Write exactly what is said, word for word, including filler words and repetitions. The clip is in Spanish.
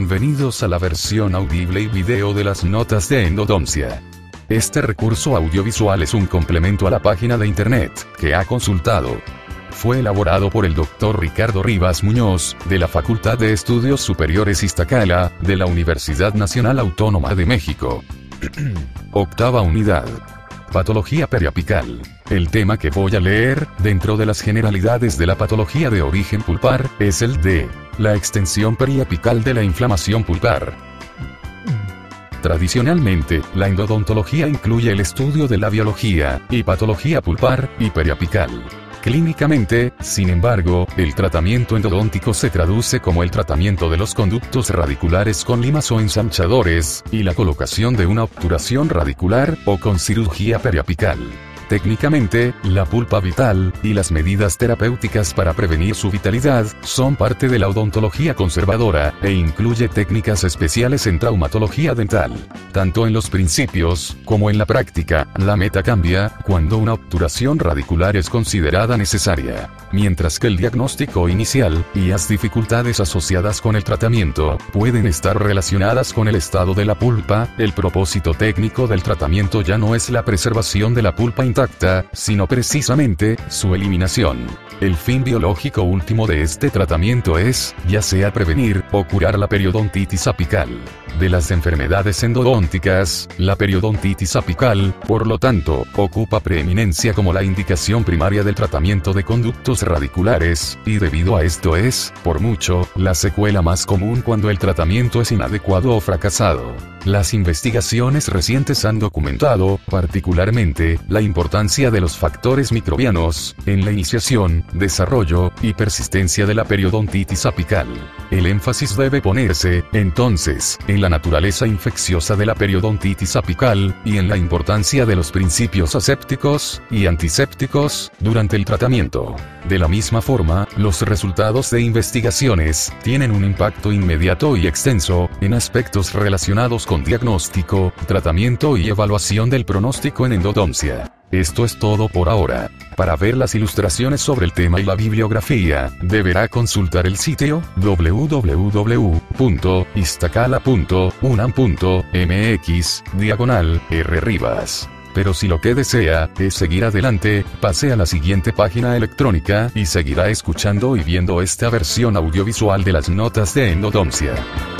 Bienvenidos a la versión audible y video de las notas de endodoncia. Este recurso audiovisual es un complemento a la página de internet que ha consultado. Fue elaborado por el doctor Ricardo Rivas Muñoz, de la Facultad de Estudios Superiores Iztacala, de la Universidad Nacional Autónoma de México. Octava unidad. Patología periapical. El tema que voy a leer, dentro de las generalidades de la patología de origen pulpar, es el de la extensión periapical de la inflamación pulpar. Tradicionalmente, la endodontología incluye el estudio de la biología y patología pulpar y periapical. Clínicamente, sin embargo, el tratamiento endodóntico se traduce como el tratamiento de los conductos radiculares con limas o ensanchadores, y la colocación de una obturación radicular, o con cirugía periapical. Técnicamente, la pulpa vital, y las medidas terapéuticas para prevenir su vitalidad, son parte de la odontología conservadora, e incluye técnicas especiales en traumatología dental. Tanto en los principios, como en la práctica, la meta cambia, cuando una obturación radicular es considerada necesaria. Mientras que el diagnóstico inicial, y las dificultades asociadas con el tratamiento, pueden estar relacionadas con el estado de la pulpa, el propósito técnico del tratamiento ya no es la preservación de la pulpa intacta, sino precisamente, su eliminación. El fin biológico último de este tratamiento es, ya sea prevenir, o curar la periodontitis apical. De las enfermedades endodónticas, la periodontitis apical, por lo tanto, ocupa preeminencia como la indicación primaria del tratamiento de conductos radiculares, y debido a esto es, por mucho, la secuela más común cuando el tratamiento es inadecuado o fracasado. Las investigaciones recientes han documentado, particularmente, la importancia de los factores microbianos, en la iniciación, desarrollo, y persistencia de la periodontitis apical. El énfasis debe ponerse, entonces, en la naturaleza infecciosa de la periodontitis apical, y en la importancia de los principios asépticos, y antisépticos, durante el tratamiento. De la misma forma, los resultados de investigaciones, tienen un impacto inmediato y extenso, en aspectos relacionados con diagnóstico, tratamiento y evaluación del pronóstico en endodoncia. Esto es todo por ahora. Para ver las ilustraciones sobre el tema y la bibliografía, deberá consultar el sitio w w w punto iztacala punto unam punto m x diagonal r rivas. Pero si lo que desea es seguir adelante, pase a la siguiente página electrónica y seguirá escuchando y viendo esta versión audiovisual de las notas de endodoncia.